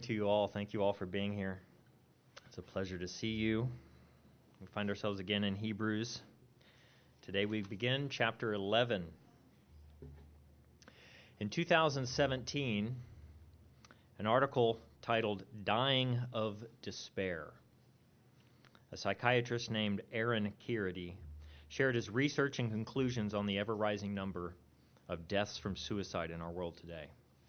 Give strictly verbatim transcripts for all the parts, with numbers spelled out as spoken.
to you all. Thank you all for being here. It's a pleasure to see you. We find ourselves again in Hebrews. Today we begin chapter eleven. In two thousand seventeen, an article titled Dying of Despair, a psychiatrist named Aaron Kheriaty shared his research and conclusions on the ever-rising number of deaths from suicide in our world today.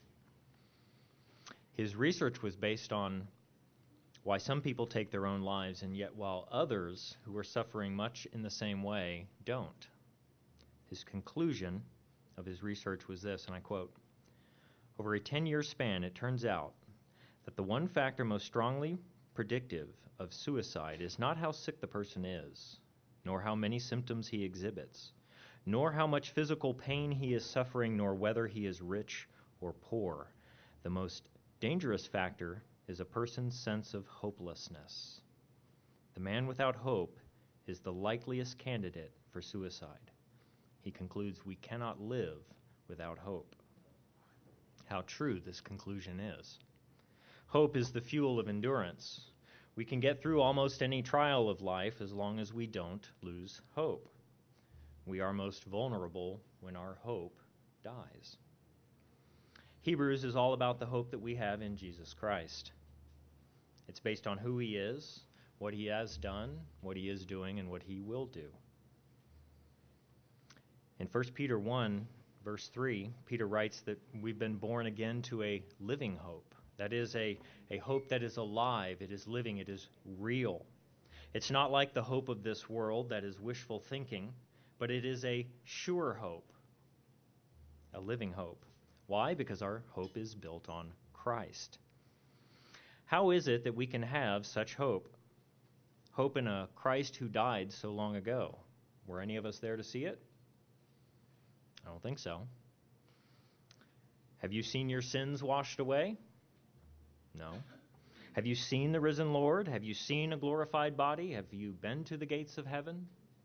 His research was based on why some people take their own lives, and yet while others who are suffering much in the same way don't. His conclusion of his research was this, and I quote, "Over a ten-year span, it turns out that the one factor most strongly predictive of suicide is not how sick the person is, nor how many symptoms he exhibits, nor how much physical pain he is suffering, nor whether he is rich or poor. The most dangerous factor is a person's sense of hopelessness. The man without hope is the likeliest candidate for suicide." He concludes, we cannot live without hope. How true this conclusion is. Hope is the fuel of endurance. We can get through almost any trial of life as long as we don't lose hope. We are most vulnerable when our hope dies. Hebrews is all about the hope that we have in Jesus Christ. It's based on who he is, what he has done, what he is doing, and what he will do. In First Peter one, verse three, Peter writes that we've been born again to a living hope. That is a, a hope that is alive, it is living, it is real. It's not like the hope of this world that is wishful thinking, but it is a sure hope, a living hope. Why? Because our hope is built on Christ. How is it that we can have such hope? Hope in a Christ who died so long ago. Were any of us there to see it? I don't think so. Have you seen your sins washed away? No. Have you seen the risen Lord? Have you seen a glorified body? Have you been to the gates of heaven?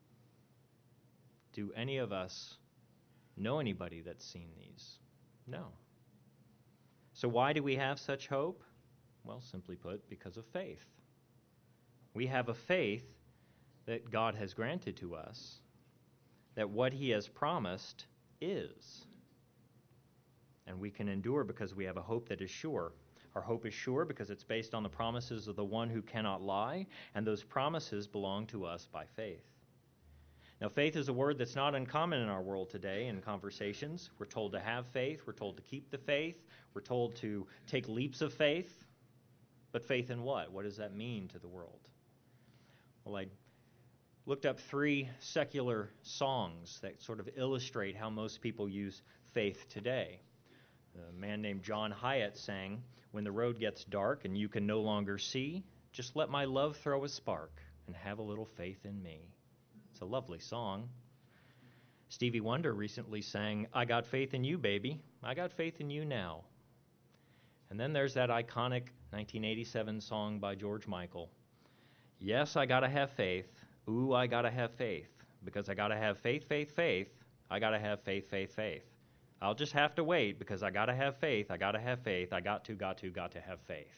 Do any of us know anybody that's seen these? No. So why do we have such hope? Well, simply put, because of faith. We have a faith that God has granted to us, that what he has promised is. And we can endure because we have a hope that is sure. Our hope is sure because it's based on the promises of the one who cannot lie, and those promises belong to us by faith. Now, faith is a word that's not uncommon in our world today in conversations. We're told to have faith. We're told to keep the faith. We're told to take leaps of faith. But faith in what? What does that mean to the world? Well, I looked up three secular songs that sort of illustrate how most people use faith today. A man named John Hyatt sang, "When the road gets dark and you can no longer see, just let my love throw a spark and have a little faith in me." It's a lovely song. Stevie Wonder recently sang, "I got faith in you, baby. I got faith in you now." And then there's that iconic nineteen eighty-seven song by George Michael. "Yes, I gotta have faith. Ooh, I gotta have faith. Because I gotta have faith, faith, faith. I gotta have faith, faith, faith. I'll just have to wait because I gotta have faith. I gotta have faith. I got to, got to, got to have faith."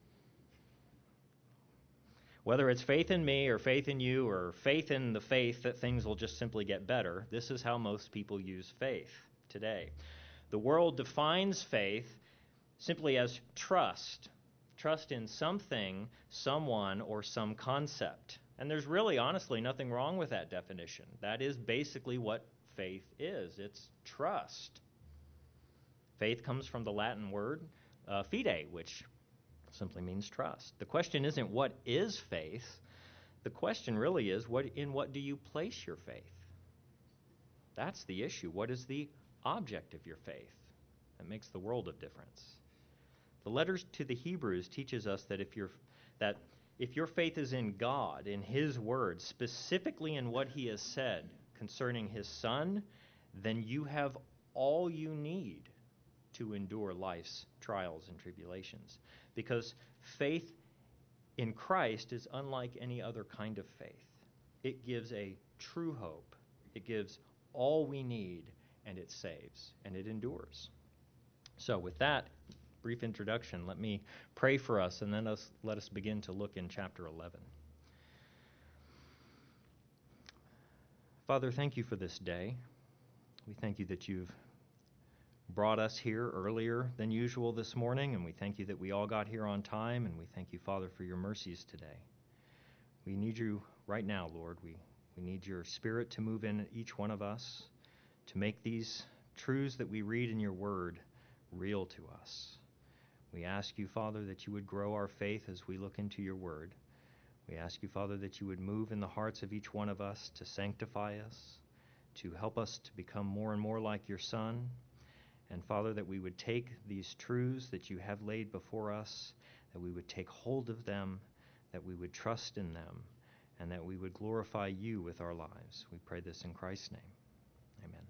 Whether it's faith in me or faith in you or faith in the faith that things will just simply get better, this is how most people use faith today. The world defines faith simply as trust. Trust in something, someone, or some concept. And there's really, honestly, nothing wrong with that definition. That is basically what faith is. It's trust. Faith comes from the Latin word uh, fide, which simply means trust. The question isn't what is faith. The question really is, what in what do you place your faith? That's the issue. What is the object of your faith? That makes the world of difference. The letters to the Hebrews teaches us that if you're that if your faith is in God, in his word, specifically in what he has said concerning his Son, then you have all you need to endure life's trials and tribulations. Because faith in Christ is unlike any other kind of faith. It gives a true hope. It gives all we need, and it saves, and it endures. So with that brief introduction, let me pray for us, and then us, let us begin to look in chapter eleven. Father, thank you for this day. We thank you that you've brought us here earlier than usual this morning, and we thank you that we all got here on time, and we thank you, Father, for your mercies today. We need you right now, Lord. We, we need your Spirit to move in each one of us, to make these truths that we read in your word real to us. We ask you, Father, that you would grow our faith as we look into your word. We ask you, Father, that you would move in the hearts of each one of us to sanctify us, to help us to become more and more like your Son. And, Father, that we would take these truths that you have laid before us, that we would take hold of them, that we would trust in them, and that we would glorify you with our lives. We pray this in Christ's name. Amen.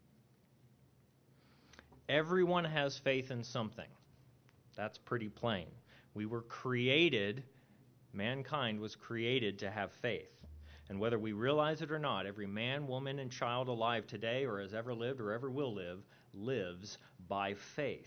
Everyone has faith in something. That's pretty plain. We were created, mankind was created to have faith. And whether we realize it or not, every man, woman, and child alive today or has ever lived or ever will live, lives by faith.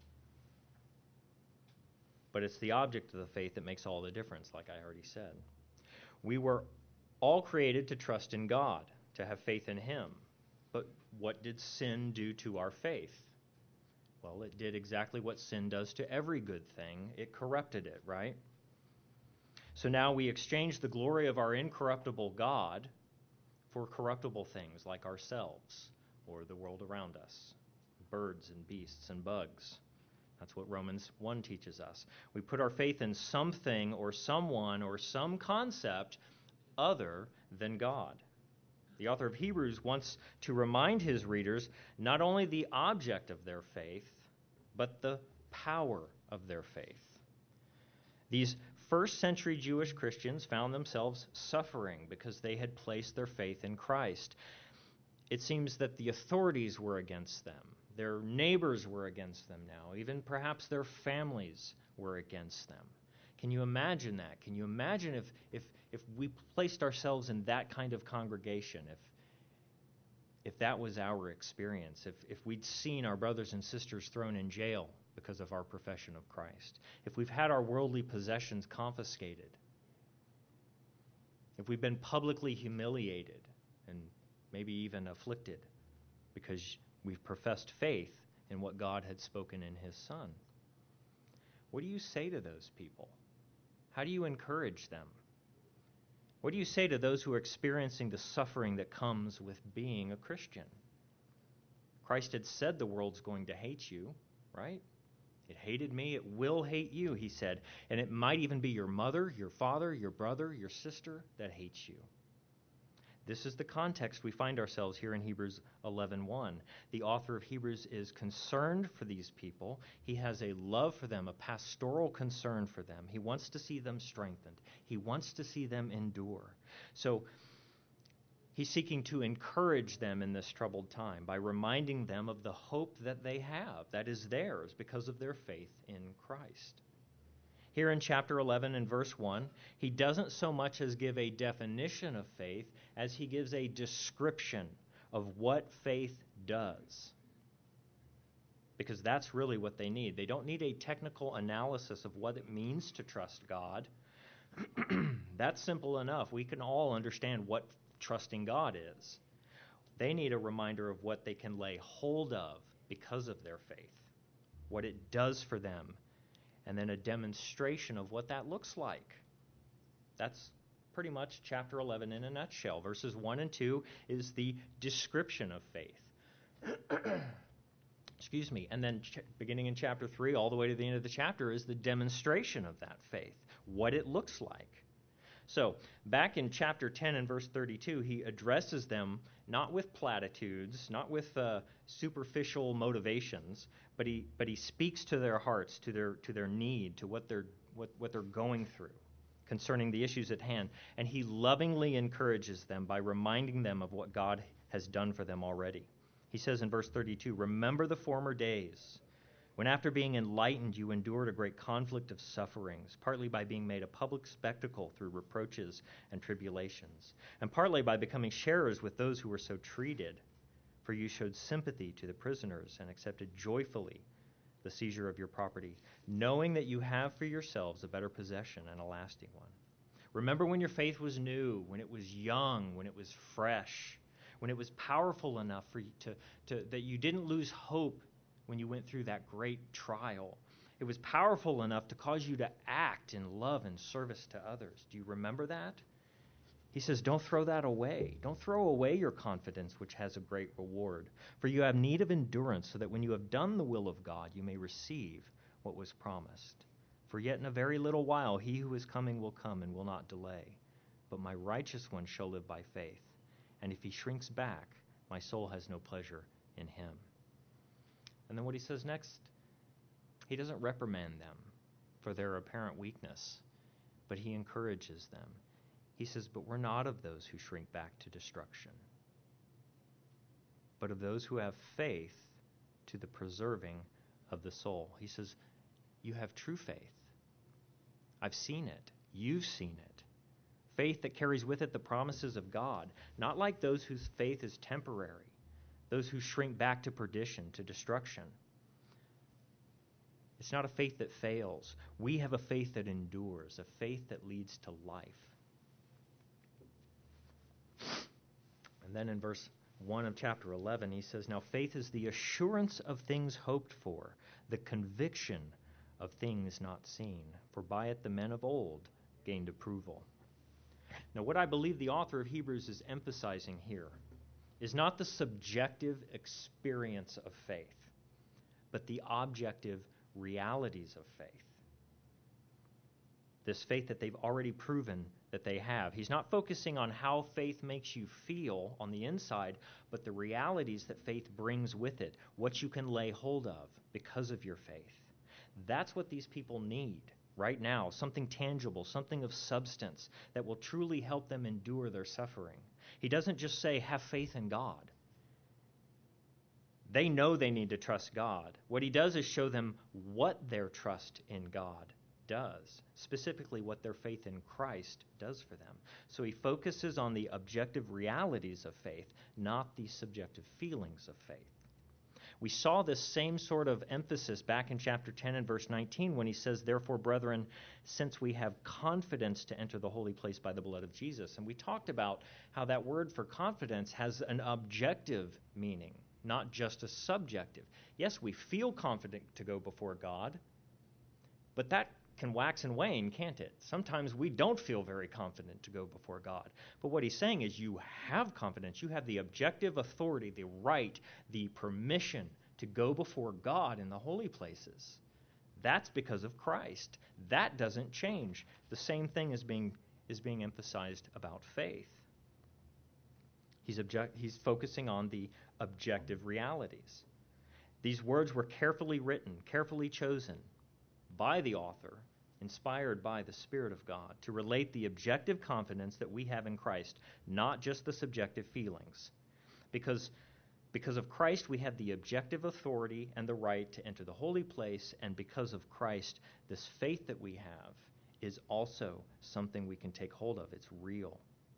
But it's the object of the faith that makes all the difference, like I already said. We were all created to trust in God, to have faith in him. But what did sin do to our faith? Well, it did exactly what sin does to every good thing. It corrupted it, right? So now we exchange the glory of our incorruptible God for corruptible things like ourselves or the world around us, birds and beasts and bugs. That's what Romans one teaches us. We put our faith in something or someone or some concept other than God. The author of Hebrews wants to remind his readers not only the object of their faith, but the power of their faith. These first century Jewish Christians found themselves suffering because they had placed their faith in Christ. It seems that the authorities were against them. Their neighbors were against them now. Even perhaps their families were against them. Can you imagine that? Can you imagine if, if, if we placed ourselves in that kind of congregation, if, if that was our experience, if, if we'd seen our brothers and sisters thrown in jail because of our profession of Christ, if we've had our worldly possessions confiscated, if we've been publicly humiliated and maybe even afflicted because we've professed faith in what God had spoken in his Son. What do you say to those people? How do you encourage them? What do you say to those who are experiencing the suffering that comes with being a Christian? Christ had said the world's going to hate you, right? It hated me, it will hate you, he said. And it might even be your mother, your father, your brother, your sister that hates you. This is the context we find ourselves here in Hebrews eleven one. The author of Hebrews is concerned for these people. He has a love for them, a pastoral concern for them. He wants to see them strengthened. He wants to see them endure. So he's seeking to encourage them in this troubled time by reminding them of the hope that they have, that is theirs because of their faith in Christ. Here in chapter eleven and verse one, he doesn't so much as give a definition of faith as he gives a description of what faith does. Because that's really what they need. They don't need a technical analysis of what it means to trust God. That's simple enough. We can all understand what trusting God is. They need a reminder of what they can lay hold of because of their faith, what it does for them, and then a demonstration of what that looks like. That's pretty much chapter eleven in a nutshell. Verses one and two is the description of faith. Excuse me. And then ch- beginning in chapter three all the way to the end of the chapter is the demonstration of that faith, what it looks like. So back in chapter ten and verse thirty-two, he addresses them not with platitudes, not with uh, superficial motivations, but he but he speaks to their hearts, to their to their need, to what they're what, what they're going through concerning the issues at hand. And he lovingly encourages them by reminding them of what God has done for them already. He says in verse thirty-two, "Remember the former days, when after being enlightened you endured a great conflict of sufferings, partly by being made a public spectacle through reproaches and tribulations, and partly by becoming sharers with those who were so treated. For you showed sympathy to the prisoners and accepted joyfully the seizure of your property, knowing that you have for yourselves a better possession and a lasting one. Remember when your faith was new, when it was young, when it was fresh, when it was powerful enough for you to, to that you didn't lose hope when you went through that great trial. It was powerful enough to cause you to act in love and service to others. Do you remember that? He says, don't throw that away. Don't throw away your confidence, which has a great reward. For you have need of endurance, so that when you have done the will of God, you may receive what was promised. For yet in a very little while he who is coming will come and will not delay. But my righteous one shall live by faith. And if he shrinks back, my soul has no pleasure in him. And then what he says next, he doesn't reprimand them for their apparent weakness, but he encourages them. He says, but we're not of those who shrink back to destruction, but of those who have faith to the preserving of the soul. He says, you have true faith. I've seen it. You've seen it. Faith that carries with it the promises of God, not like those whose faith is temporary, those who shrink back to perdition, to destruction. It's not a faith that fails. We have a faith that endures, a faith that leads to life. And then in verse one of chapter eleven, he says, now faith is the assurance of things hoped for, the conviction of things not seen. For by it the men of old gained approval. Now, what I believe the author of Hebrews is emphasizing here is not the subjective experience of faith, but the objective realities of faith. This faith that they've already proven that they have. He's not focusing on how faith makes you feel on the inside, but the realities that faith brings with it, what you can lay hold of because of your faith. That's what these people need right now, something tangible, something of substance that will truly help them endure their suffering. He doesn't just say, have faith in God. They know they need to trust God. What he does is show them what their trust in God does, specifically what their faith in Christ does for them. So he focuses on the objective realities of faith, not the subjective feelings of faith. We saw this same sort of emphasis back in chapter ten and verse nineteen when he says, therefore, brethren, since we have confidence to enter the holy place by the blood of Jesus. And we talked about how that word for confidence has an objective meaning, not just a subjective. Yes, we feel confident to go before God, but that can wax and wane, can't it? Sometimes we don't feel very confident to go before God. But what he's saying is you have confidence. You have the objective authority, the right, the permission to go before God in the holy places. That's because of Christ. That doesn't change. The same thing is being, is being emphasized about faith. He's, object, he's focusing on the objective realities. These words were carefully written, carefully chosen by the author, inspired by the Spirit of God, to relate the objective confidence that we have in Christ, not just the subjective feelings. Because, because of Christ, we have the objective authority and the right to enter the holy place, and because of Christ, this faith that we have is also something we can take hold of. It's real.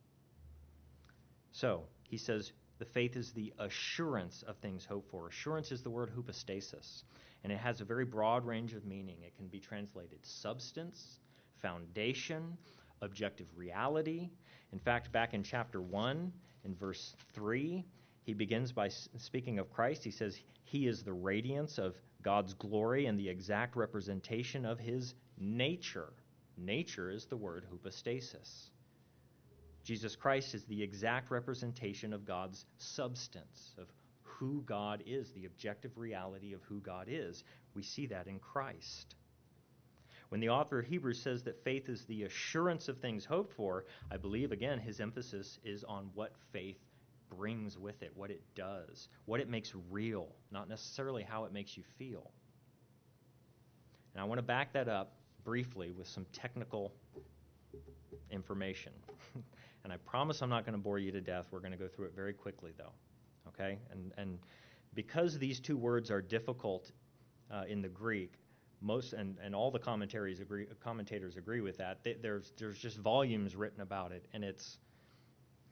So, he says, the faith is the assurance of things hoped for. Assurance is the word hypostasis, and it has a very broad range of meaning. It can be translated substance, foundation, objective reality. In fact, back in chapter one, in verse three, he begins by speaking of Christ. He says, he is the radiance of God's glory and the exact representation of his nature. Nature is the word hypostasis. Jesus Christ is the exact representation of God's substance, of who God is, the objective reality of who God is. We see that in Christ. When the author of Hebrews says that faith is the assurance of things hoped for, I believe, again, his emphasis is on what faith brings with it, what it does, what it makes real, not necessarily how it makes you feel. And I want to back that up briefly with some technical information. And I promise I'm not going to bore you to death. We're going to go through it very quickly, though. Okay? And and because these two words are difficult uh, in the Greek, most and, and all the commentaries agree, commentators agree with that. They, there's there's just volumes written about it, and it's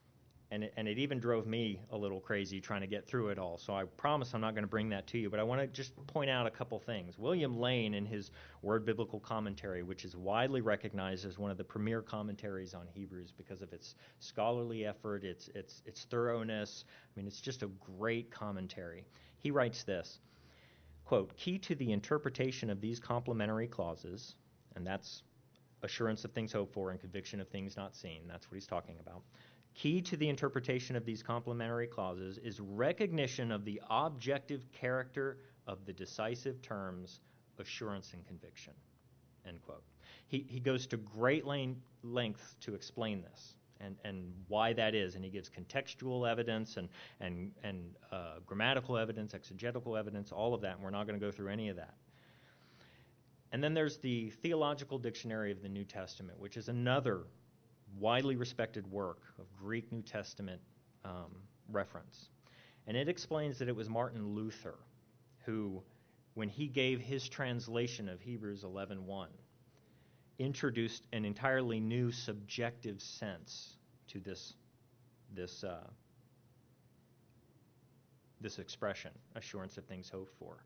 And it, and it even drove me a little crazy trying to get through it all. So I promise I'm not going to bring that to you, but I want to just point out a couple things. William Lane, in his Word Biblical Commentary, which is widely recognized as one of the premier commentaries on Hebrews because of its scholarly effort, its its its thoroughness. I mean, it's just a great commentary. He writes this, quote, "Key to the interpretation of these complementary clauses," and that's assurance of things hoped for and conviction of things not seen. That's what he's talking about. Key to the interpretation of these complementary clauses is recognition of the objective character of the decisive terms assurance and conviction, end quote. He, he goes to great length, lengths to explain this and, and why that is, and he gives contextual evidence and, and, and uh, grammatical evidence, exegetical evidence, all of that, and we're not going to go through any of that. And then there's the Theological Dictionary of the New Testament, which is another widely respected work of Greek New Testament um, reference. And it explains that it was Martin Luther who, when he gave his translation of Hebrews eleven one, introduced an entirely new subjective sense to this, this, uh, this expression, assurance of things hoped for.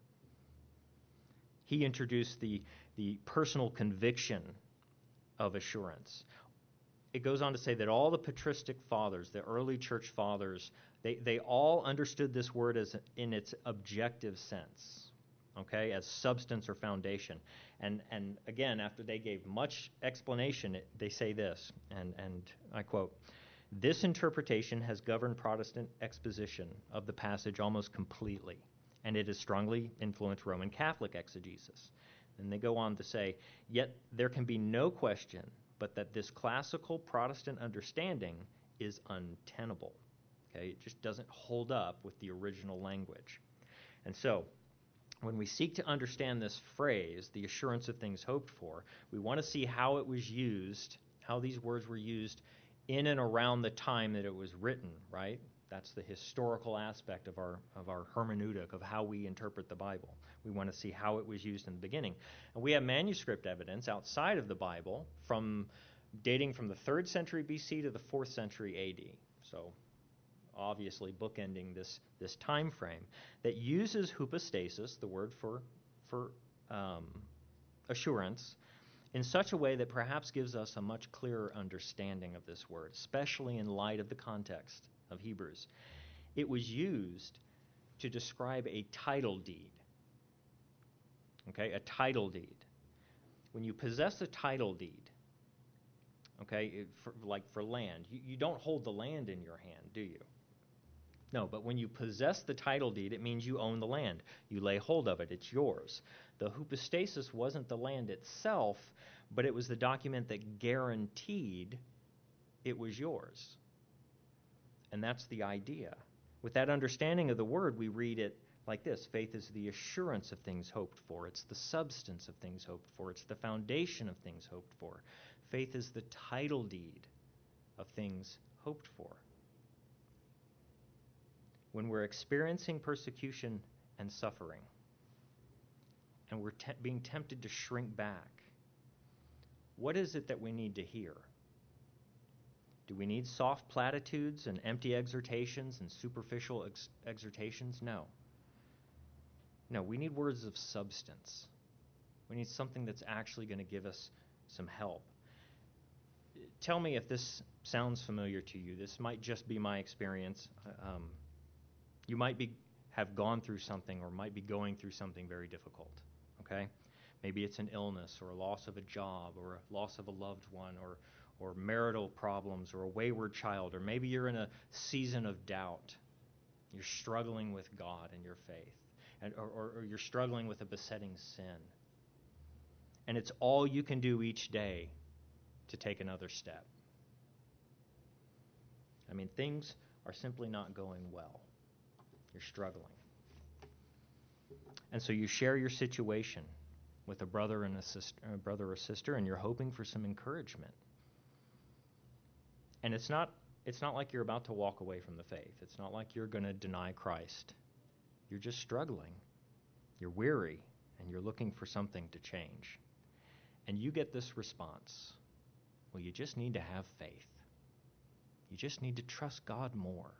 He introduced the, the personal conviction of assurance. It goes on to say that all the patristic fathers, the early church fathers, they, they all understood this word as in its objective sense, okay, as substance or foundation. And and again, after they gave much explanation, it, they say this, and, and I quote, "This interpretation has governed Protestant exposition of the passage almost completely, and it has strongly influenced Roman Catholic exegesis." And they go on to say, "Yet there can be no question but that this classical Protestant understanding is untenable." Okay, it just doesn't hold up with the original language. And so, when we seek to understand this phrase, the assurance of things hoped for, we want to see how it was used, how these words were used in and around the time that it was written, right? That's the historical aspect of our of our hermeneutic, of how we interpret the Bible. We want to see how it was used in the beginning. And we have manuscript evidence outside of the Bible from dating from the third century B C to the fourth century A D. So obviously bookending this, this time frame that uses hypostasis, the word for, for um, assurance, in such a way that perhaps gives us a much clearer understanding of this word, especially in light of the context of Hebrews. It was used to describe a title deed. Okay, a title deed. When you possess a title deed, okay, it, for, like for land, you, you don't hold the land in your hand, do you? No, but when you possess the title deed, it means you own the land. You lay hold of it. It's yours. The hypostasis wasn't the land itself, but it was the document that guaranteed it was yours. And that's the idea. With that understanding of the word, we read it like this: faith is the assurance of things hoped for. It's the substance of things hoped for. It's the foundation of things hoped for. Faith is the title deed of things hoped for. When we're experiencing persecution and suffering, and we're te- being tempted to shrink back, what is it that we need to hear? Do we need soft platitudes and empty exhortations and superficial ex- exhortations? No. No, we need words of substance. We need something that's actually going to give us some help. Tell me if this sounds familiar to you. This might just be my experience. Um, you might be have gone through something or might be going through something very difficult, okay? Maybe it's an illness or a loss of a job or a loss of a loved one or or marital problems or a wayward child, or maybe you're in a season of doubt. You're struggling with God and your faith, and or, or, or you're struggling with a besetting sin. And it's all you can do each day to take another step. I mean, things are simply not going well. You're struggling. And so you share your situation with a brother and a sister, a brother or sister, and you're hoping for some encouragement. And it's not it's not like you're about to walk away from the faith. It's not like you're going to deny Christ. You're just struggling. You're weary, and you're looking for something to change. And you get this response: well, you just need to have faith. You just need to trust God more.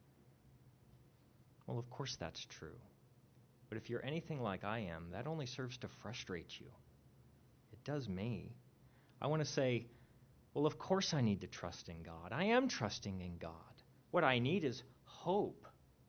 Well, of course that's true. But if you're anything like I am, that only serves to frustrate you. It does me. I want to say, well, of course I need to trust in God. I am trusting in God. What I need is hope.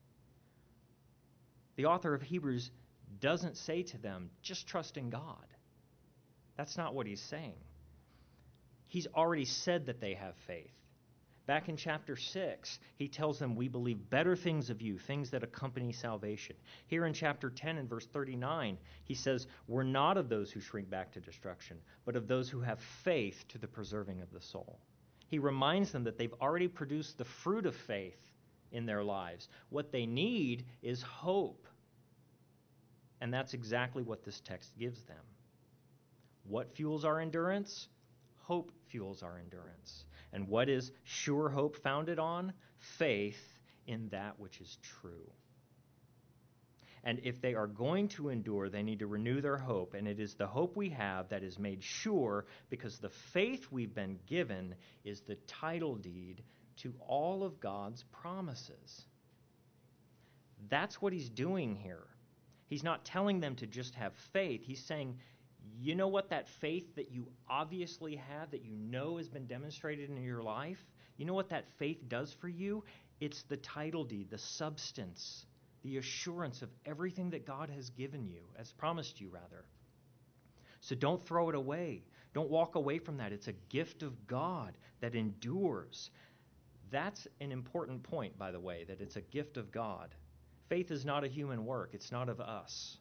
The author of Hebrews doesn't say to them, just trust in God. That's not what he's saying. He's already said that they have faith. Back in chapter six, he tells them, we believe better things of you, things that accompany salvation. Here in chapter ten and verse thirty-nine, he says, we're not of those who shrink back to destruction, but of those who have faith to the preserving of the soul. He reminds them that they've already produced the fruit of faith in their lives. What they need is hope. And that's exactly what this text gives them. What fuels our endurance? Hope fuels our endurance. And what is sure hope founded on? Faith in that which is true. And if they are going to endure, they need to renew their hope. And it is the hope we have that is made sure because the faith we've been given is the title deed to all of God's promises. That's what he's doing here. He's not telling them to just have faith. He's saying, you know what that faith that you obviously have, that you know has been demonstrated in your life, you know what that faith does for you? It's the title deed, the substance, the assurance of everything that God has given you, has promised you, rather. So don't throw it away. Don't walk away from that. It's a gift of God that endures. That's an important point, by the way, that it's a gift of God. Faith is not a human work. It's not of us.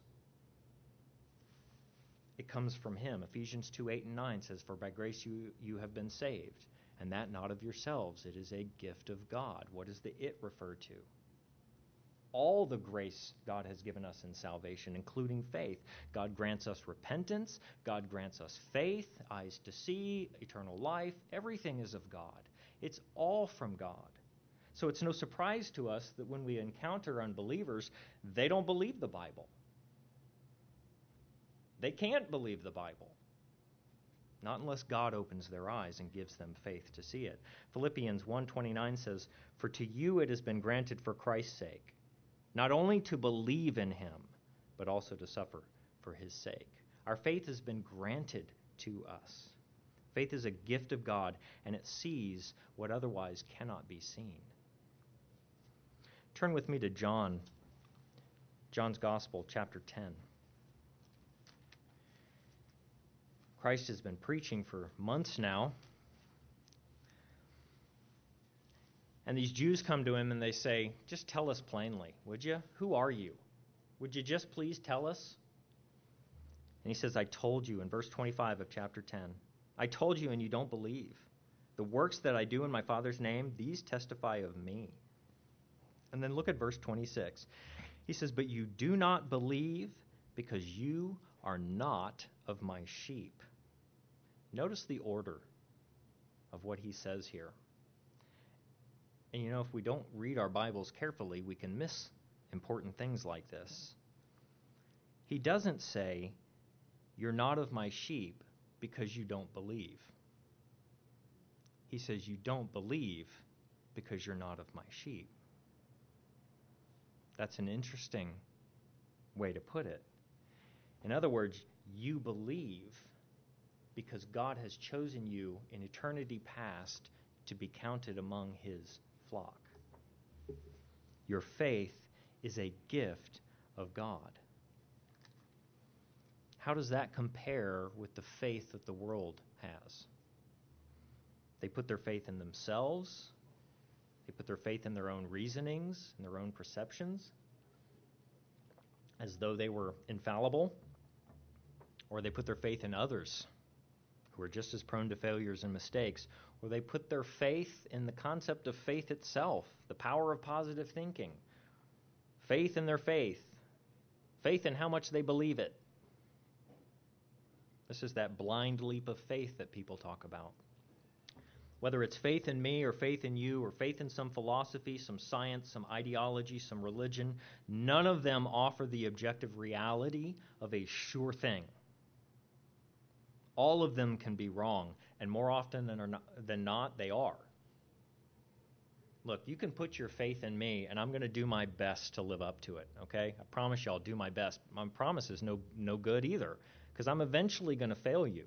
It comes from him. Ephesians two, eight and nine says, for by grace you, you have been saved, and that not of yourselves. It is a gift of God. What does the it refer to? All the grace God has given us in salvation, including faith. God grants us repentance. God grants us faith, eyes to see, eternal life. Everything is of God. It's all from God. So it's no surprise to us that when we encounter unbelievers, they don't believe the Bible. They can't believe the Bible. Not unless God opens their eyes and gives them faith to see it. Philippians one twenty-nine says, for to you it has been granted for Christ's sake, not only to believe in him, but also to suffer for his sake. Our faith has been granted to us. Faith is a gift of God, and it sees what otherwise cannot be seen. Turn with me to John, John's Gospel, chapter ten. Christ has been preaching for months now. And these Jews come to him and they say, just tell us plainly, would you? Who are you? Would you just please tell us? And he says, I told you in verse twenty-five of chapter ten. I told you and you don't believe. The works that I do in my Father's name, these testify of me. And then look at verse twenty-six. He says, but you do not believe because you are not of my sheep. Notice the order of what he says here. And you know, if we don't read our Bibles carefully, we can miss important things like this. He doesn't say, you're not of my sheep because you don't believe. He says, you don't believe because you're not of my sheep. That's an interesting way to put it. In other words, you believe because God has chosen you in eternity past to be counted among his flock. Your faith is a gift of God. How does that compare with the faith that the world has? They put their faith in themselves. They put their faith in their own reasonings and their own perceptions as though they were infallible. Or they put their faith in others who are just as prone to failures and mistakes. Or they put their faith in the concept of faith itself, the power of positive thinking. Faith in their faith. Faith in how much they believe it. This is that blind leap of faith that people talk about. Whether it's faith in me or faith in you or faith in some philosophy, some science, some ideology, some religion, none of them offer the objective reality of a sure thing. All of them can be wrong, and more often than, or not, than not, they are. Look, you can put your faith in me, and I'm going to do my best to live up to it, okay? I promise you I'll do my best. My promise is no, no good either, because I'm eventually going to fail you.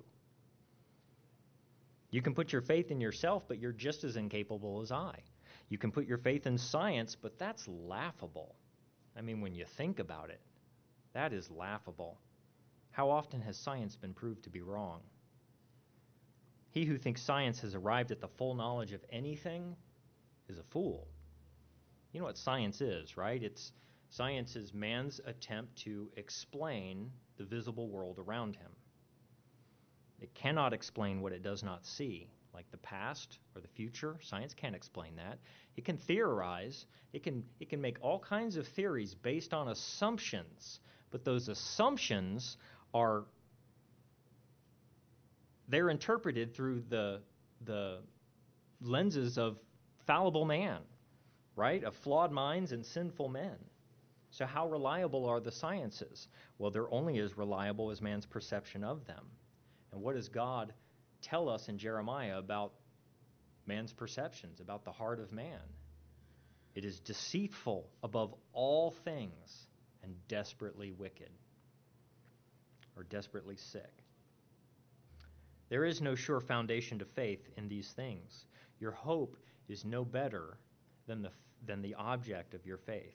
You can put your faith in yourself, but you're just as incapable as I. You can put your faith in science, but that's laughable. I mean, when you think about it, that is laughable. How often has science been proved to be wrong? He who thinks science has arrived at the full knowledge of anything is a fool. You know what science is, right? It's science is man's attempt to explain the visible world around him. It cannot explain what it does not see, like the past or the future. Science can't explain that. It can theorize. It can it can make all kinds of theories based on assumptions, but those assumptions are they're interpreted through the the lenses of fallible man, right? Of flawed minds and sinful men. So how reliable are the sciences? Well, they're only as reliable as man's perception of them. And what does God tell us in Jeremiah about man's perceptions, about the heart of man? It is deceitful above all things and desperately wicked, or desperately sick. There is no sure foundation to faith in these things. Your hope is no better than the, than the object of your faith.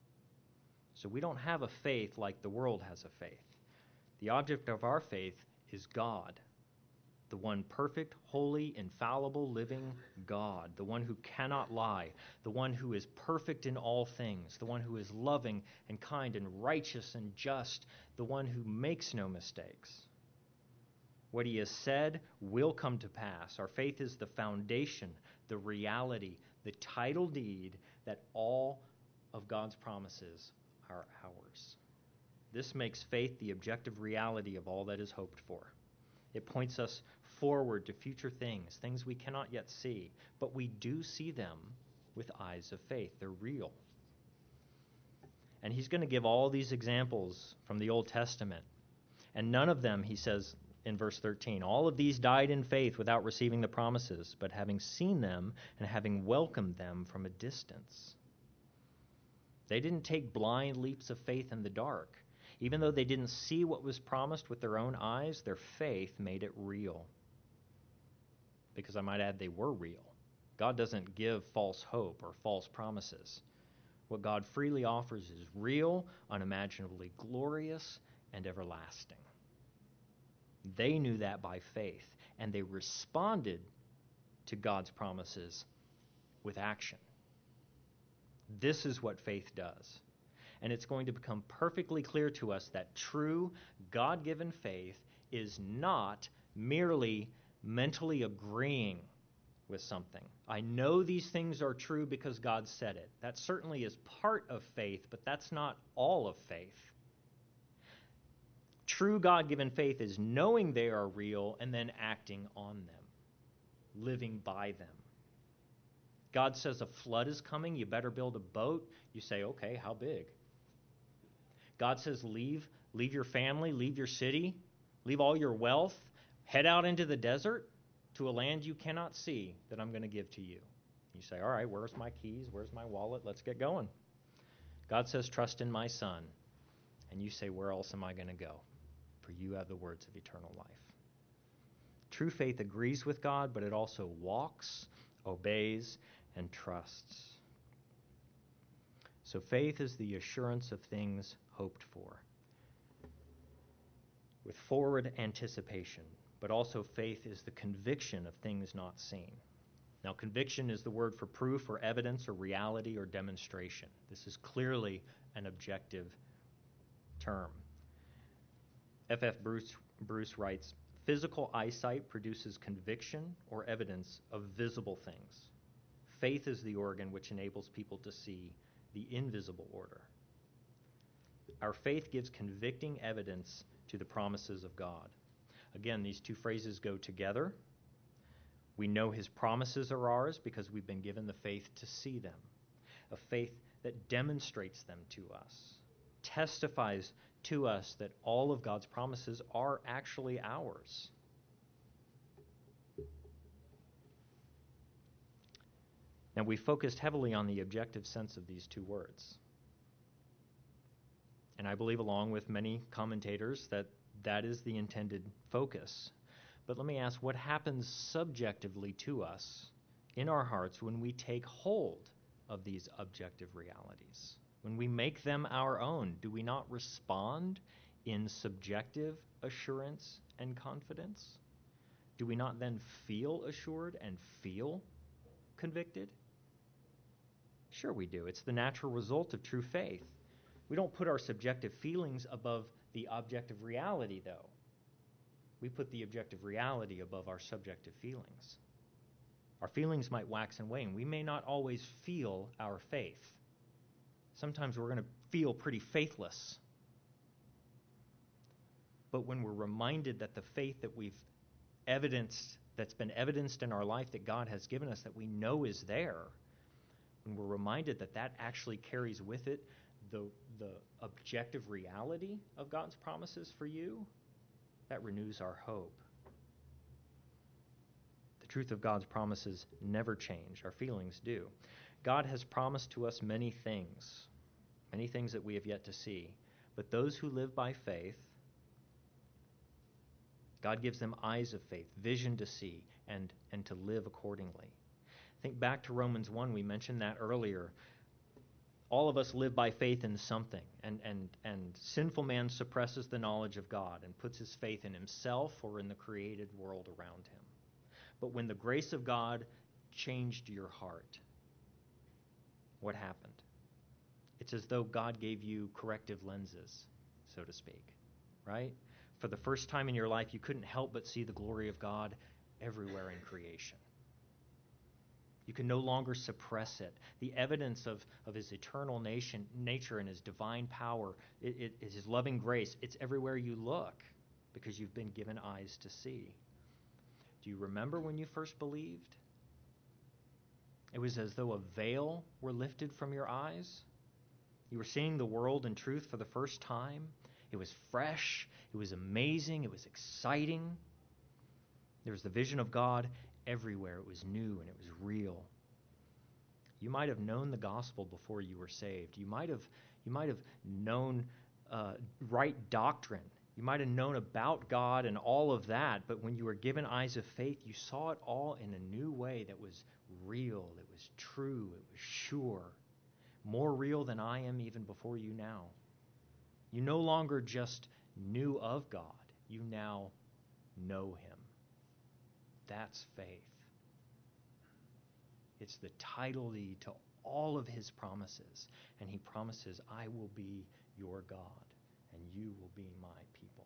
So we don't have a faith like the world has a faith. The object of our faith is God, the one perfect, holy, infallible, living God, the one who cannot lie, the one who is perfect in all things, the one who is loving and kind and righteous and just, the one who makes no mistakes. What he has said will come to pass. Our faith is the foundation, the reality, the title deed that all of God's promises are ours. This makes faith the objective reality of all that is hoped for. It points us forward to future things, things we cannot yet see, but we do see them with eyes of faith. They're real. And he's going to give all these examples from the Old Testament. And none of them, he says in verse thirteen, all of these died in faith without receiving the promises, but having seen them and having welcomed them from a distance. They didn't take blind leaps of faith in the dark. Even though they didn't see what was promised with their own eyes, their faith made it real. Because I might add, they were real. God doesn't give false hope or false promises. What God freely offers is real, unimaginably glorious, and everlasting. They knew that by faith, and they responded to God's promises with action. This is what faith does. And it's going to become perfectly clear to us that true, God-given faith is not merely mentally agreeing with something. I know these things are true because God said it. That certainly is part of faith, but that's not all of faith. True God-given faith is knowing they are real and then acting on them, living by them. God says a flood is coming, you better build a boat. You say, okay, how big? God says leave, leave your family, leave your city, leave all your wealth, head out into the desert to a land you cannot see that I'm going to give to you. You say, all right, where's my keys? Where's my wallet? Let's get going. God says, trust in my Son. And you say, where else am I going to go? For you have the words of eternal life. True faith agrees with God, but it also walks, obeys, and trusts. So faith is the assurance of things hoped for, with forward anticipation, but also faith is the conviction of things not seen. Now, conviction is the word for proof or evidence or reality or demonstration. This is clearly an objective term. F F Bruce, Bruce writes, physical eyesight produces conviction or evidence of visible things. Faith is the organ which enables people to see the invisible order. Our faith gives convicting evidence to the promises of God. Again, these two phrases go together. We know his promises are ours because we've been given the faith to see them, a faith that demonstrates them to us, testifies to us that all of God's promises are actually ours. Now, Now, we focused heavily on the objective sense of these two words. And I believe, along with many commentators, that that is the intended focus. But let me ask, what happens subjectively to us in our hearts when we take hold of these objective realities? When we make them our own, do we not respond in subjective assurance and confidence? Do we not then feel assured and feel convicted? Sure we do. It's the natural result of true faith. We don't put our subjective feelings above the objective reality, though. We put the objective reality above our subjective feelings. Our feelings might wax and wane. We may not always feel our faith. Sometimes we're going to feel pretty faithless. But when we're reminded that the faith that we've evidenced, that's been evidenced in our life that God has given us, that we know is there, when we're reminded that that actually carries with it the, the objective reality of God's promises for you, that renews our hope. The truth of God's promises never change. Our feelings do. God has promised to us many things, many things that we have yet to see. But those who live by faith, God gives them eyes of faith, vision to see, and, and to live accordingly. Think back to Romans one. We mentioned that earlier. All of us live by faith in something, and, and, and sinful man suppresses the knowledge of God and puts his faith in himself or in the created world around him. But when the grace of God changed your heart, what happened? It's as though God gave you corrective lenses, so to speak, right? For the first time in your life, you couldn't help but see the glory of God everywhere in creation. You can no longer suppress it. The evidence of, of his eternal nation, nature and his divine power, it, it is his loving grace. It's everywhere you look because you've been given eyes to see. Do you remember when you first believed? It was as though a veil were lifted from your eyes. You were seeing the world in truth for the first time. It was fresh. It was amazing. It was exciting. There was the vision of God everywhere. It was new and it was real. You might have known the gospel before you were saved. You might have, you might have known uh, right doctrine. You might have known about God and all of that, but when you were given eyes of faith, you saw it all in a new way that was real, it was true, it was sure. More real than I am even before you now. You no longer just knew of God, you now know him. That's faith. It's the title deed to all of his promises. And he promises, I will be your God, and you will be my people.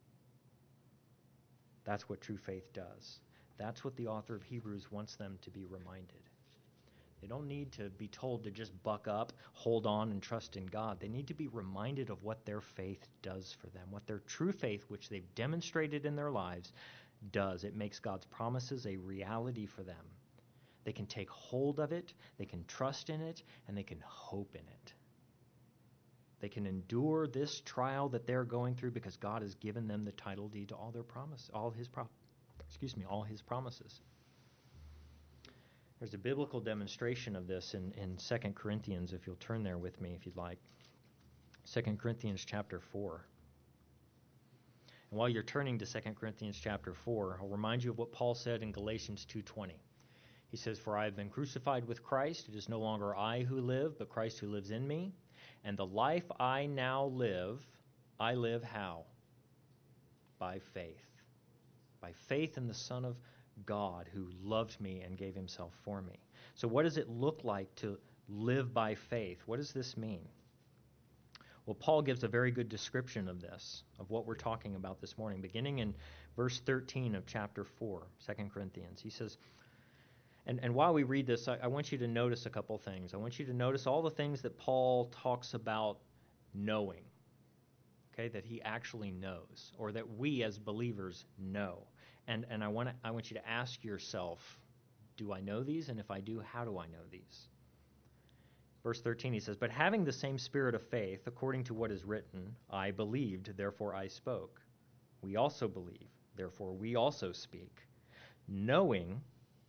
That's what true faith does. That's what the author of Hebrews wants them to be reminded. They don't need to be told to just buck up, hold on, and trust in God. They need to be reminded of what their faith does for them, what their true faith, which they've demonstrated in their lives, does. It makes God's promises a reality for them. They can take hold of it, they can trust in it, and they can hope in it. They can endure this trial that they're going through because God has given them the title deed to all their promise, all his pro- excuse me, all his promises. There's a biblical demonstration of this in, in Second Corinthians, if you'll turn there with me if you'd like. Second Corinthians chapter four. And while you're turning to Second Corinthians chapter four, I'll remind you of what Paul said in Galatians two twenty. He says, For I have been crucified with Christ. It is no longer I who live, but Christ who lives in me. And the life I now live, I live how? By faith. By faith in the Son of God who loved me and gave himself for me. So what does it look like to live by faith? What does this mean? Well, Paul gives a very good description of this, of what we're talking about this morning, beginning in verse thirteen of chapter four, Second Corinthians. He says, and, and while we read this, I, I want you to notice a couple things. I want you to notice all the things that Paul talks about knowing, okay, that he actually knows, or that we as believers know. And and I want to, I want you to ask yourself, do I know these? And if I do, how do I know these? Verse thirteen, he says, But having the same spirit of faith, according to what is written, I believed, therefore I spoke. We also believe, therefore we also speak, knowing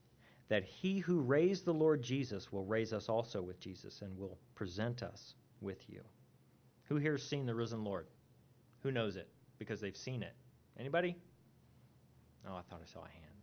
that he who raised the Lord Jesus will raise us also with Jesus and will present us with you. Who here has seen the risen Lord? Who knows it? Because they've seen it. Anybody? Oh, I thought I saw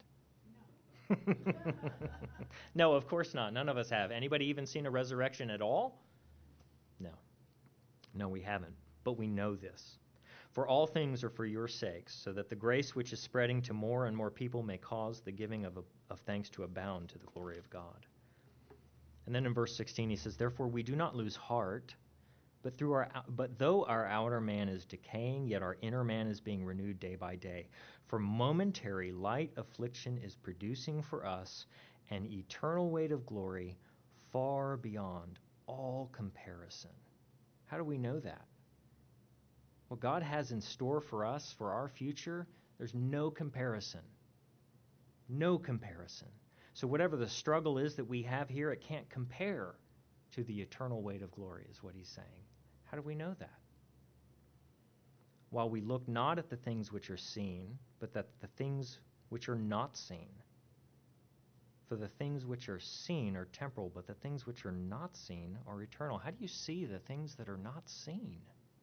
a hand. No. No, of course not. None of us have. Anybody even seen a resurrection at all? No. No, we haven't. But we know this. For all things are for your sakes, so that the grace which is spreading to more and more people may cause the giving of, of thanks to abound to the glory of God. And then in verse sixteen he says, therefore we do not lose heart, but through our but though our outer man is decaying, yet our inner man is being renewed day by day. For momentary light affliction is producing for us an eternal weight of glory far beyond all comparison. How do we know that? What God has in store for us, for our future, there's no comparison. No comparison. So whatever the struggle is that we have here, it can't compare to the eternal weight of glory, is what he's saying. How do we know that? While we look not at the things which are seen, but at the things which are not seen. For the things which are seen are temporal, but the things which are not seen are eternal. How do you see the things that are not seen?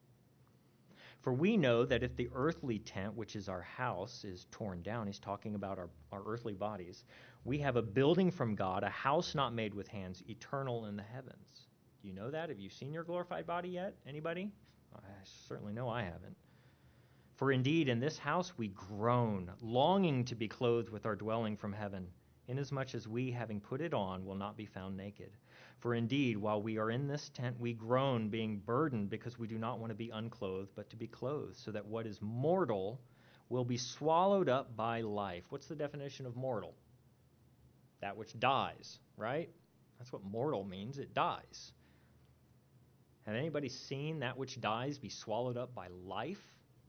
For we know that if the earthly tent, which is our house, is torn down, he's talking about our, our earthly bodies, we have a building from God, a house not made with hands, eternal in the heavens. Do you know that? Have you seen your glorified body yet? Anybody? I certainly know I haven't. For indeed, in this house we groan, longing to be clothed with our dwelling from heaven, inasmuch as we, having put it on, will not be found naked. For indeed, while we are in this tent, we groan, being burdened, because we do not want to be unclothed, but to be clothed, so that what is mortal will be swallowed up by life. What's the definition of mortal? That which dies, right? That's what mortal means. It dies. Have anybody seen that which dies be swallowed up by life?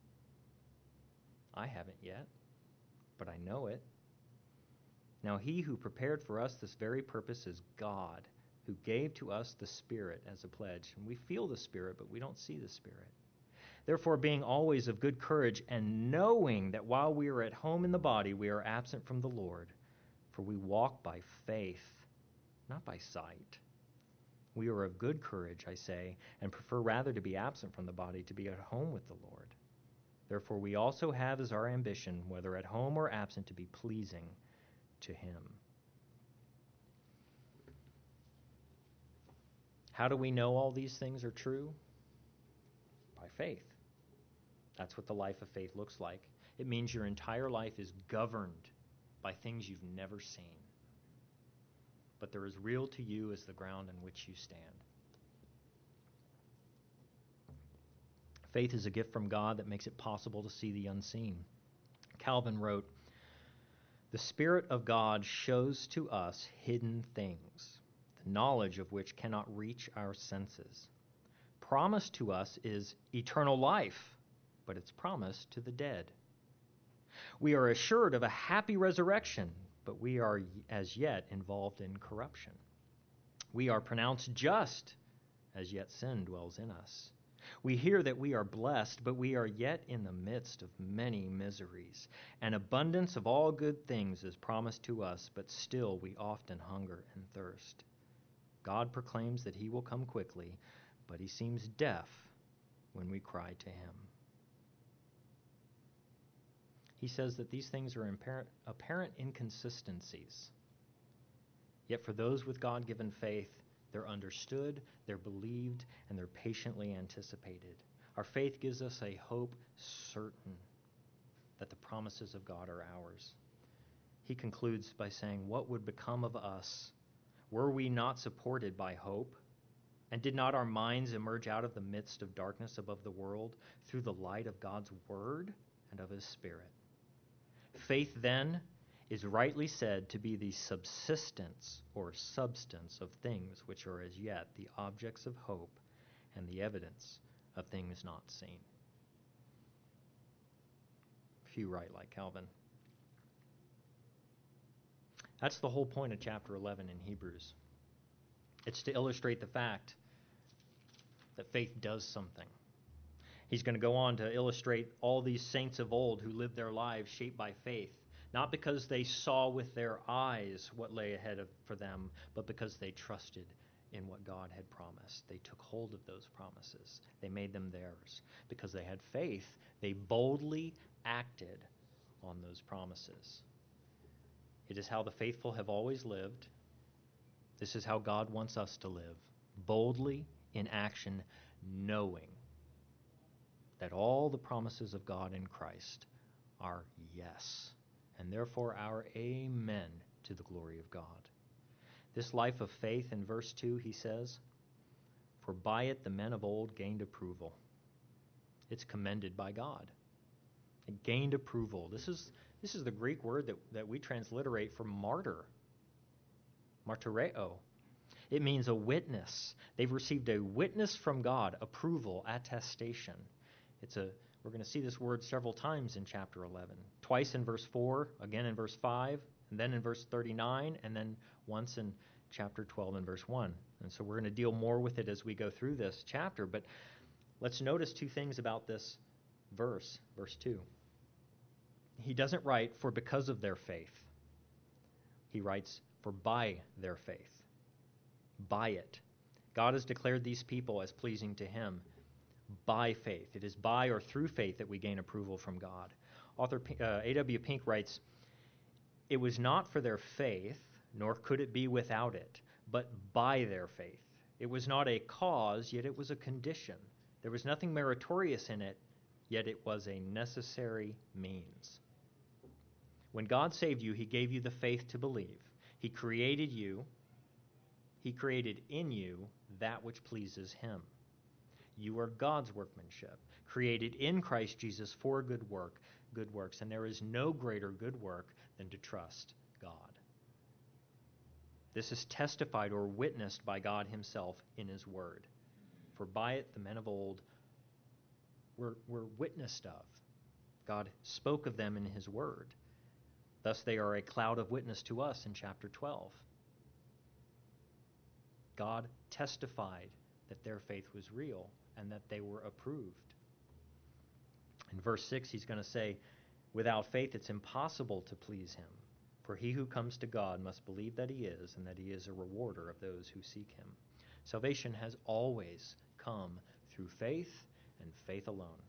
I haven't yet, but I know it. Now he who prepared for us this very purpose is God, who gave to us the Spirit as a pledge. And we feel the Spirit, but we don't see the Spirit. Therefore, being always of good courage, and knowing that while we are at home in the body, we are absent from the Lord, for we walk by faith, not by sight. We are of good courage, I say, and prefer rather to be absent from the body, to be at home with the Lord. Therefore, we also have as our ambition, whether at home or absent, to be pleasing to him. How do we know all these things are true? By faith. That's what the life of faith looks like. It means your entire life is governed by things you've never seen. But they're as real to you as the ground on which you stand. Faith is a gift from God that makes it possible to see the unseen. Calvin wrote, "The Spirit of God shows to us hidden things, the knowledge of which cannot reach our senses. Promised to us is eternal life, but it's promised to the dead. We are assured of a happy resurrection, but we are as yet involved in corruption. We are pronounced just, as yet sin dwells in us. We hear that we are blessed, but we are yet in the midst of many miseries. An abundance of all good things is promised to us, but still we often hunger and thirst. God proclaims that he will come quickly, but he seems deaf when we cry to him." He says that these things are apparent, apparent inconsistencies. Yet for those with God-given faith, they're understood, they're believed, and they're patiently anticipated. Our faith gives us a hope certain that the promises of God are ours. He concludes by saying, "What would become of us were we not supported by hope? And did not our minds emerge out of the midst of darkness above the world through the light of God's word and of his Spirit?" Faith, then, is rightly said to be the subsistence or substance of things which are as yet the objects of hope and the evidence of things not seen. Few write like Calvin. That's the whole point of chapter eleven in Hebrews. It's to illustrate the fact that faith does something. He's going to go on to illustrate all these saints of old who lived their lives shaped by faith, not because they saw with their eyes what lay ahead of, for them, but because they trusted in what God had promised. They took hold of those promises. They made them theirs. Because they had faith, they boldly acted on those promises. It is how the faithful have always lived. This is how God wants us to live, boldly in action, knowing that all the promises of God in Christ are yes, and therefore our amen to the glory of God. This life of faith, in verse two, he says, "For by it the men of old gained approval." It's commended by God. It gained approval. This is this is the Greek word that, that we transliterate for martyr. Martyreo. It means a witness. They've received a witness from God, approval, attestation. It's a we're going to see this word several times in chapter eleven. Twice in verse four, again in verse five, and then in verse thirty-nine, and then once in chapter twelve and verse one. And so we're going to deal more with it as we go through this chapter. But let's notice two things about this verse, verse two. He doesn't write, "For because of their faith." He writes, "For by their faith." By it. God has declared these people as pleasing to him by faith. It is by or through faith that we gain approval from God. Author uh, A W Pink writes, "It was not for their faith, nor could it be without it, but by their faith. It was not a cause, yet it was a condition. There was nothing meritorious in it, yet it was a necessary means." When God saved you, he gave you the faith to believe. He created you. He created in you that which pleases him. You are God's workmanship, created in Christ Jesus for good work, good works, and there is no greater good work than to trust God. This is testified or witnessed by God himself in his word. For by it the men of old were, were witnessed of. God spoke of them in his word. Thus they are a cloud of witness to us in chapter twelve. God testified that their faith was real and that they were approved. In verse six, he's going to say, "Without faith it's impossible to please him. For he who comes to God must believe that he is, and that he is a rewarder of those who seek him." Salvation has always come through faith and faith alone.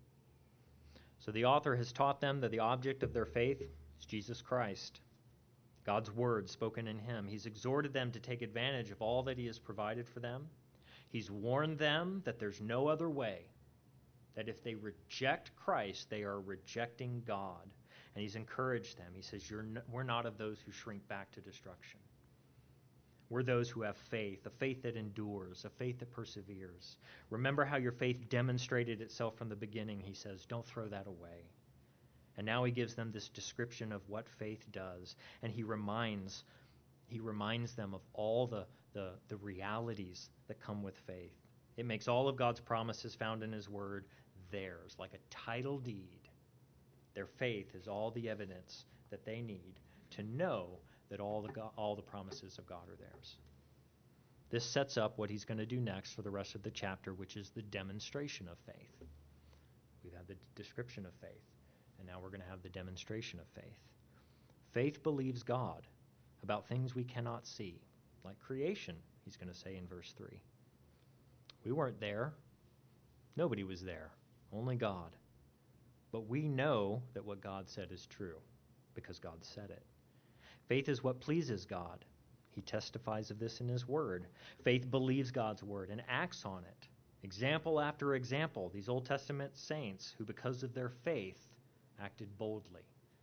So the author has taught them that the object of their faith is Jesus Christ, God's word spoken in him. He's exhorted them to take advantage of all that he has provided for them. He's warned them that there's no other way, that if they reject Christ, they are rejecting God. And he's encouraged them. He says, You're no, we're not of those who shrink back to destruction. We're those who have faith, a faith that endures, a faith that perseveres. Remember how your faith demonstrated itself from the beginning, he says. Don't throw that away. And now he gives them this description of what faith does. And he reminds he reminds them of all the, the, the realities that come with faith. It makes all of God's promises found in his word theirs, like a title deed. Their faith is all the evidence that they need to know that all the all the promises of God are theirs. This sets up what he's going to do next for the rest of the chapter, which is the demonstration of faith. We've had the description of faith, and now we're going to have the demonstration of faith. Faith believes God about things we cannot see, like creation, he's going to say in verse three. We weren't there. Nobody was there. Only God. But we know that what God said is true because God said it. Faith is what pleases God. He testifies of this in his word. Faith believes God's word and acts on it. Example after example, these Old Testament saints who, because of their faith, acted boldly.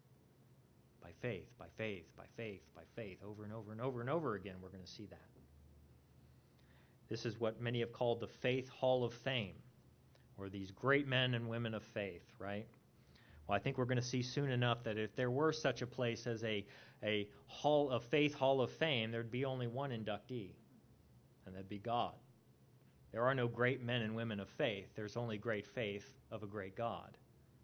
By faith, by faith, by faith, by faith, over and over and over and over again, we're going to see that. This is what many have called the Faith Hall of Fame, or these great men and women of faith, right? Well, I think we're going to see soon enough that if there were such a place as a, a hall of faith hall of fame, there'd be only one inductee, and that'd be God. There are no great men and women of faith. There's only great faith of a great God.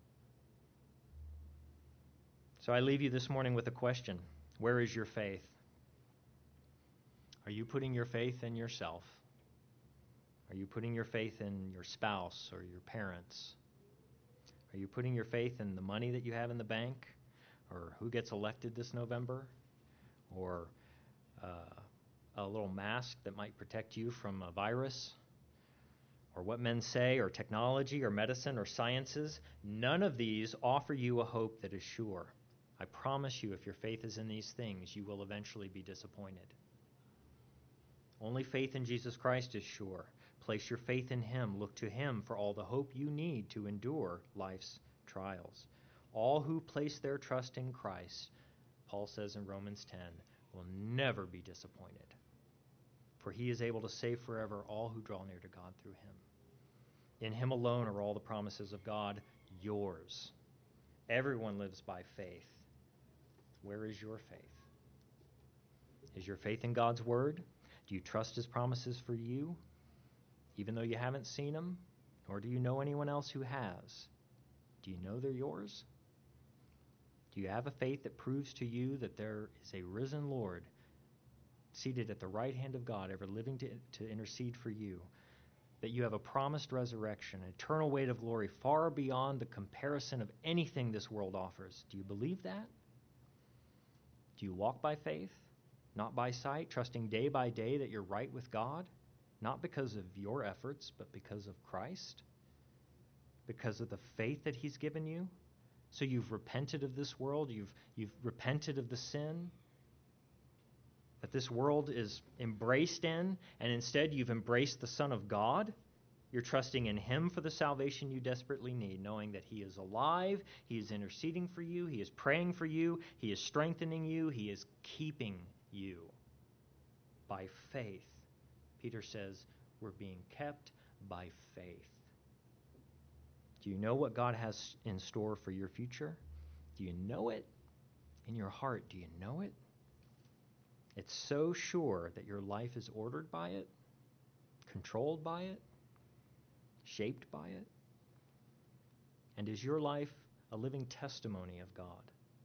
So I leave you this morning with a question. Where is your faith? Are you putting your faith in yourself? Are you putting your faith in your spouse or your parents? Are you putting your faith in the money that you have in the bank? or who gets elected this November, or uh, a little mask that might protect you from a virus, or what men say, or technology, or medicine, or sciences. None of these offer you a hope that is sure. I promise you, if your faith is in these things, you will eventually be disappointed. Only faith in Jesus Christ is sure. Place your faith in Him. Look to Him for all the hope you need to endure life's trials. All who place their trust in Christ, Paul says in Romans ten, will never be disappointed. For He is able to save forever all who draw near to God through Him. In Him alone are all the promises of God yours. Everyone lives by faith. Where is your faith? Is your faith in God's Word? Do you trust His promises for you, even though you haven't seen them? Or do you know anyone else who has? Do you know they're yours? Do you have a faith that proves to you that there is a risen Lord seated at the right hand of God, ever living to, to intercede for you? That you have a promised resurrection, an eternal weight of glory far beyond the comparison of anything this world offers? Do you believe that? Do you walk by faith, not by sight, trusting day by day that you're right with God? Not because of your efforts, but because of Christ? Because of the faith that He's given you? So you've repented of this world, you've, you've repented of the sin that this world is embraced in, and instead you've embraced the Son of God. You're trusting in Him for the salvation you desperately need, knowing that He is alive, He is interceding for you, He is praying for you, He is strengthening you, He is keeping you by faith. Peter says we're being kept by faith. Do you know what God has in store for your future? Do you know it? In your heart, do you know it? It's so sure that your life is ordered by it, controlled by it, shaped by it. And is your life a living testimony of God?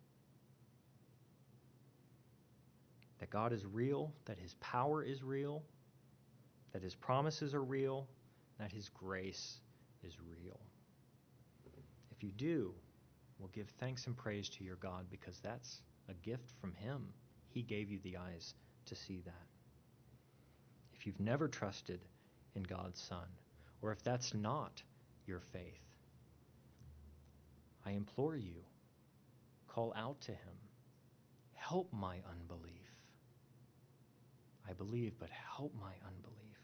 That God is real, that His power is real, that His promises are real, that His grace is real. If you do, well, give thanks and praise to your God, because that's a gift from Him. He gave you the eyes to see that. If you've never trusted in God's Son, or if that's not your faith, I implore you, call out to Him. Help my unbelief. I believe, but help my unbelief.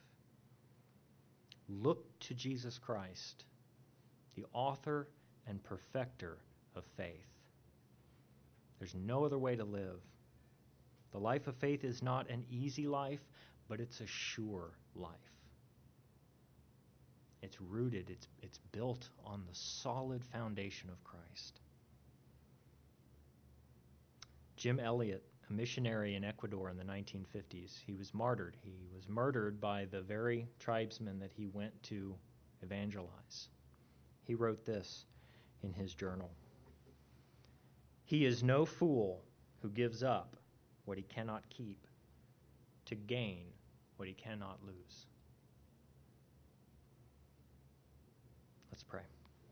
Look to Jesus Christ, the author and perfecter of faith. There's no other way to live. The life of faith is not an easy life, but it's a sure life. It's rooted, it's, it's built on the solid foundation of Christ. Jim Elliot, a missionary in Ecuador in the nineteen fifties, he was martyred. He was murdered by the very tribesmen that he went to evangelize. He wrote this in his journal. He is no fool who gives up what he cannot keep to gain what he cannot lose. Let's pray.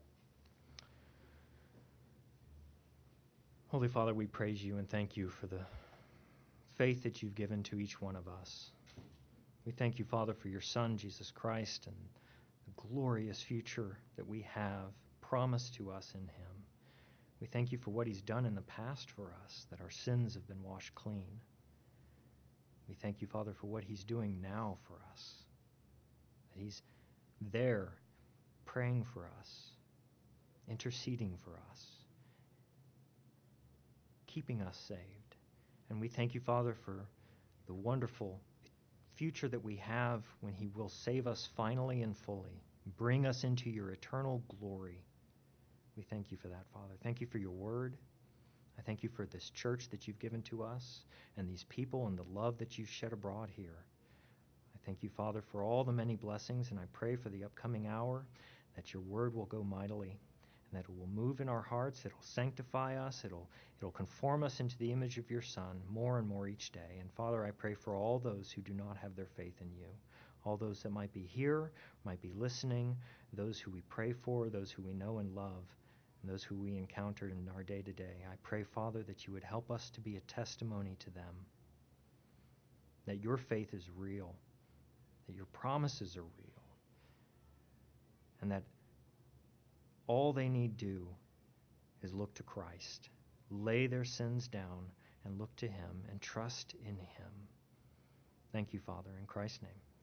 Holy Father, we praise you and thank you for the faith that you've given to each one of us. We thank you, Father, for your Son, Jesus Christ, and the glorious future that we have promised to us in him. We thank you for what he's done in the past for us, that our sins have been washed clean. We thank you, Father, for what he's doing now for us, that he's there praying for us, interceding for us, keeping us saved. And we thank you, Father, for the wonderful future that we have when he will save us finally and fully, bring us into your eternal glory. We thank you for that, Father. Thank you for your word. I thank you for this church that you've given to us and these people and the love that you've shed abroad here. I thank you, Father, for all the many blessings, and I pray for the upcoming hour that your word will go mightily and that it will move in our hearts. It'll sanctify us. It'll, it'll conform us into the image of your Son more and more each day. And Father, I pray for all those who do not have their faith in you, all those that might be here, might be listening, those who we pray for, those who we know and love, and those who we encounter in our day to day. I pray, Father, that you would help us to be a testimony to them, that your faith is real, that your promises are real, and that all they need do is look to Christ, lay their sins down, and look to him and trust in him. Thank you, Father, in Christ's name.